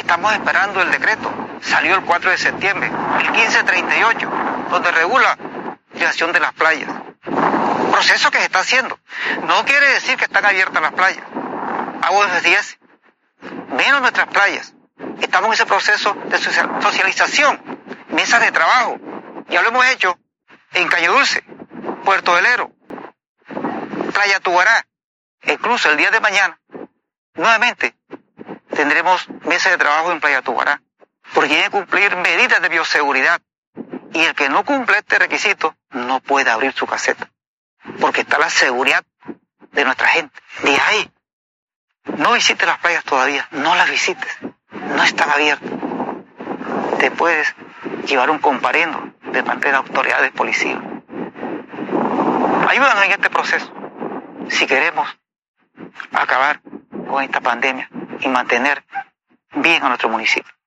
Estamos esperando el decreto. Salió el 4 de septiembre, el 1538, donde regula la creación de las playas. Proceso que se está haciendo. No quiere decir que están abiertas las playas. Aguas 10, menos nuestras playas. Estamos en ese proceso de socialización, mesas de trabajo. Ya lo hemos hecho en Caño Dulce, Puerto Velero, Playa Tubará. Incluso el día de mañana, nuevamente, tendremos mesas de trabajo en Playa Tubará, porque tiene que cumplir medidas de bioseguridad. Y el que no cumple este requisito no puede abrir su caseta, porque está la seguridad de nuestra gente. De ahí, no visites las playas todavía, no las visites, no están abiertas. Te puedes llevar un comparendo de parte de las autoridades policiales. Ayúdanos en este proceso, si queremos acabar con esta pandemia y mantener bien a nuestro municipio.